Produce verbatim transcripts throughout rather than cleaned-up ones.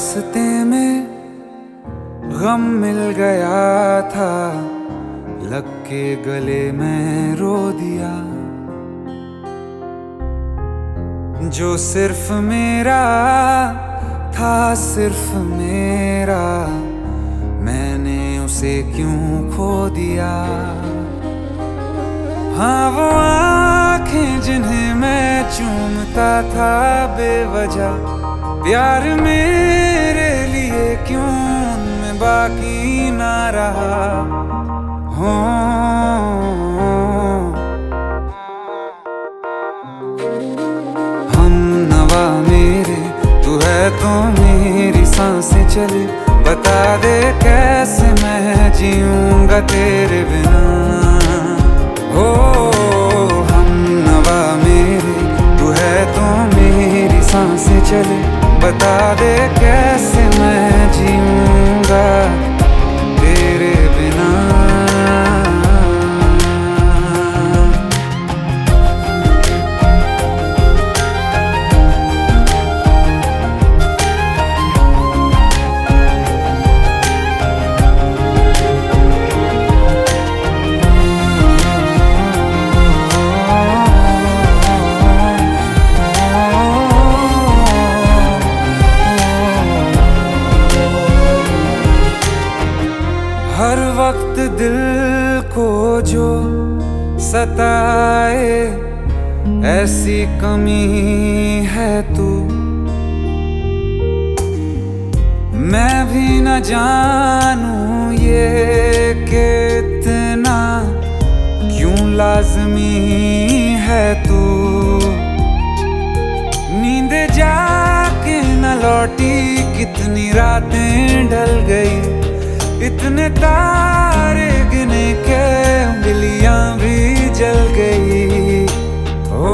रास्ते में गम मिल गया था, लग के गले में रो दिया। जो सिर्फ मेरा था, सिर्फ मेरा, मैंने उसे क्यों खो दिया। हाँ वो आँखें जिन्हें मैं चूमता था बेवजह, प्यार मेरे लिए क्यों उनमें बाकी ना रहा। हो हम नवा मेरे, तू है तो मेरी सांसें चले। बता दे कैसे मैं जीऊंगा तेरे बिना। हो हम नवा मेरे, तू है तो मेरी सांसें चले। बता दे कैसे मैं जीऊंगा तेरे बिना। हर वक्त दिल को जो सताए, ऐसी कमी है तू। मैं भी न जानूं ये कि इतना क्यों लाज़मी है तू। नींद जाके न लौटी, कितनी रातें ढल गई। इतने तारे गिने के उंगलियां भी जल गई। ओ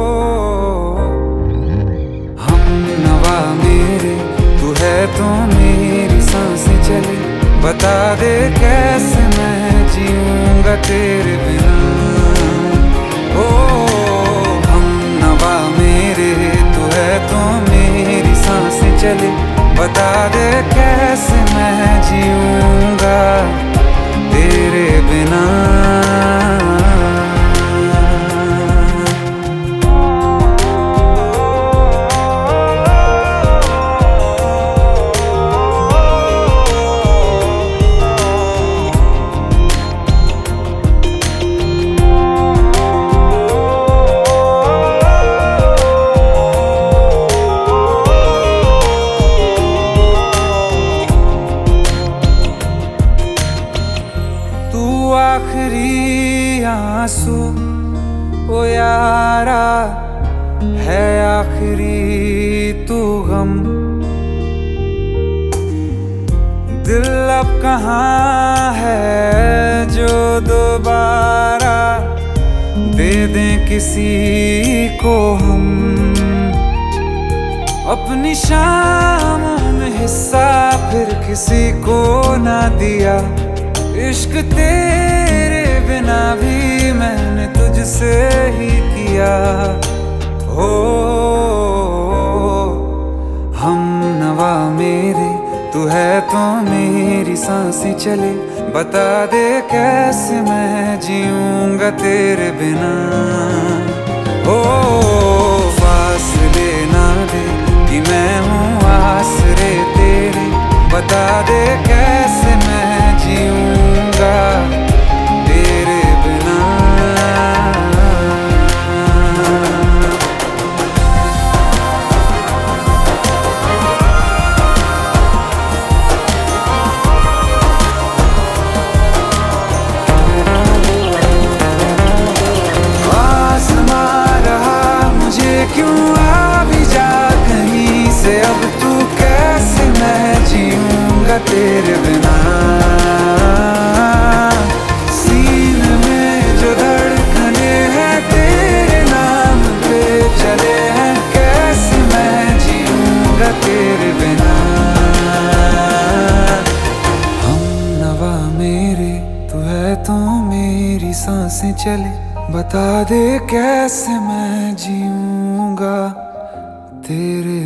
हम नवा मेरे, तू है तो मेरी सांसें चले। बता दे कैसे मैं जीऊंगा तेरे बिना। ओ हम नवा मेरे, तू है तो मेरी सांसें चले। बता दे कैसे मैं जीऊंगा तेरे बिना। आखिरी आंसू ओ यारा है, आखिरी तू गम। दिल अब कहाँ है जो दोबारा दे दें किसी को हम। अपनी शामों में हिस्सा फिर किसी को ना दिया। इश्क तेरे बिना भी मैंने तुझसे ही किया। हो हम नवा मेरे, तू है तो मेरी सांसें चले। बता दे कैसे मैं जीऊंगा तेरे बिना। हो फासले ना दे कि मैं हूँ आसरे तेरे। बता दे कैसे मैं जीऊंगा तेरे बिना। आसमां रहा मुझे क्यों आ भी जा कहीं से। अब तू कैसे मैं जीऊंगा तेरे बिना। सीने में जो धड़कने हैं तेरे नाम पे चले हैं, कैसे मैं जीऊंगा तेरे बिना। हम नवा मेरे, तू है तो मेरी सांसें चले। बता दे कैसे मैं जीऊंगा तेरे